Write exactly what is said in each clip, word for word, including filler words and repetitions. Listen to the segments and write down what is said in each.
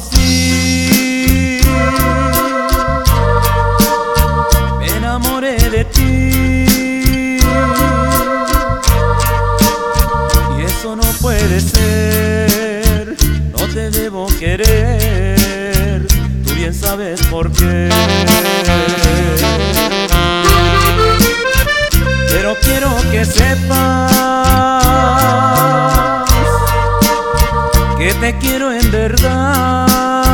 conocí, me enamoré de ti, y eso no puede ser, no te debo querer, tú bien sabes por qué. Pero quiero que sepas que te quiero en verdad.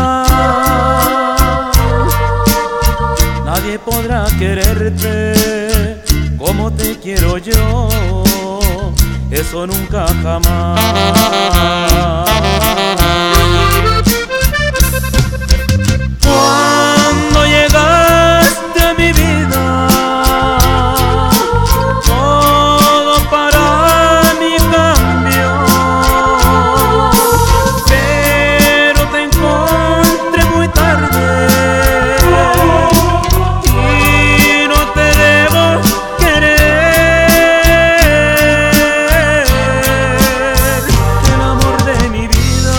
Nadie podrá quererte como te quiero yo, eso nunca jamás. Cuando llegaste a mi vida, todo para mí cambió, pero te encontré muy tarde y no te debo querer. El amor de mi vida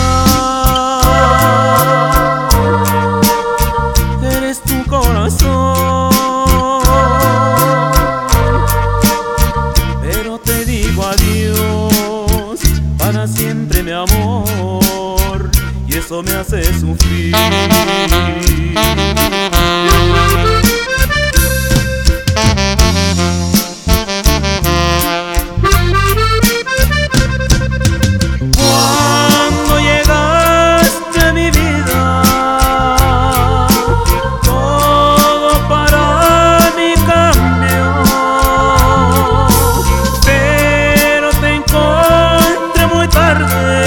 eres tu corazón, pero te digo adiós para siempre, mi amor, y eso me hace sufrir. Cuando llegaste a mi vida, todo para mí cambió, pero te encontré muy tarde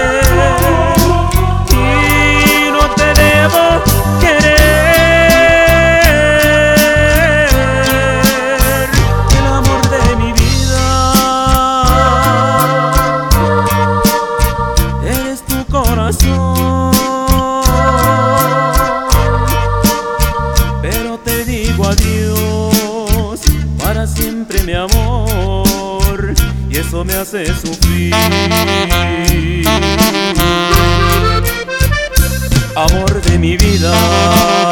y no te debo querer. El amor de mi vida eres tu corazón, pero te digo adiós para siempre, mi amor, y eso me hace sufrir. Amor de mi vida.